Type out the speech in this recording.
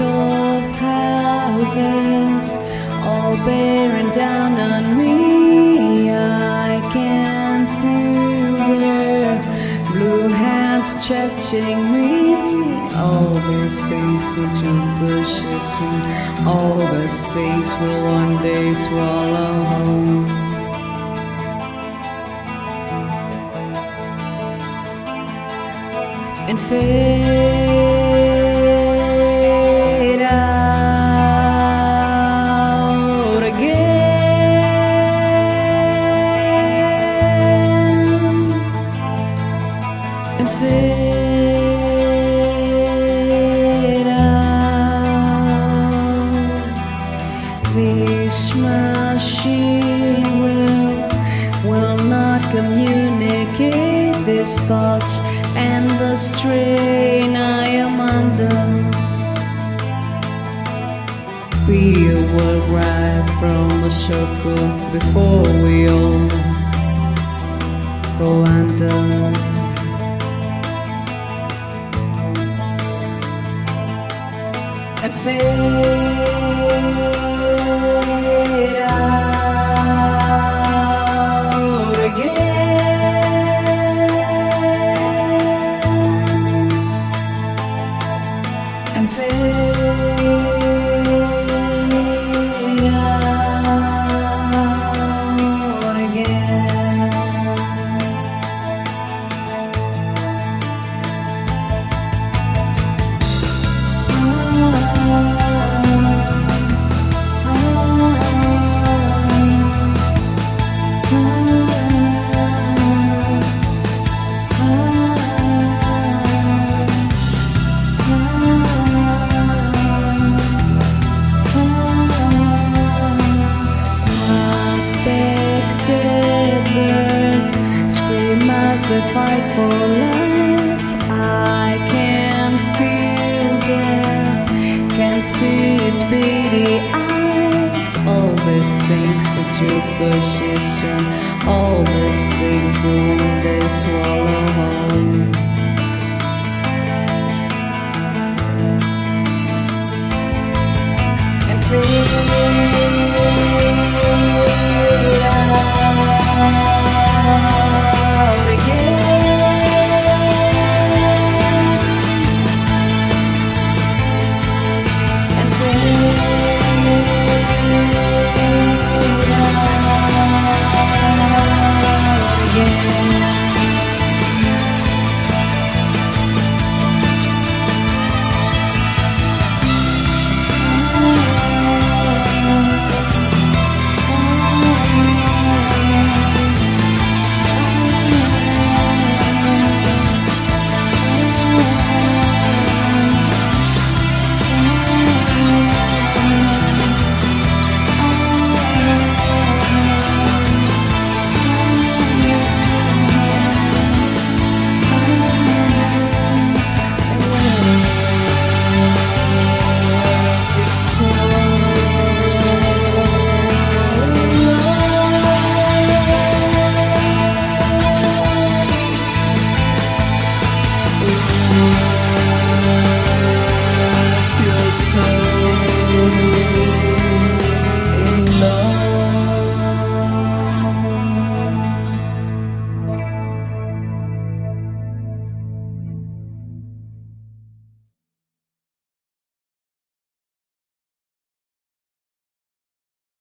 of houses all bearing down on me. I can feel their blue hands touching me. All these things are too precious, and all these things will one day swallow home. And fade out again, and fade out. This machine will not communicate these thoughts and the strain I am under. We will ride from the circle before we all go under. And fade out again, and fade out again. They fight for life. I can feel death, can see its beady eyes. All these things are too precious, and all these things will one day swallow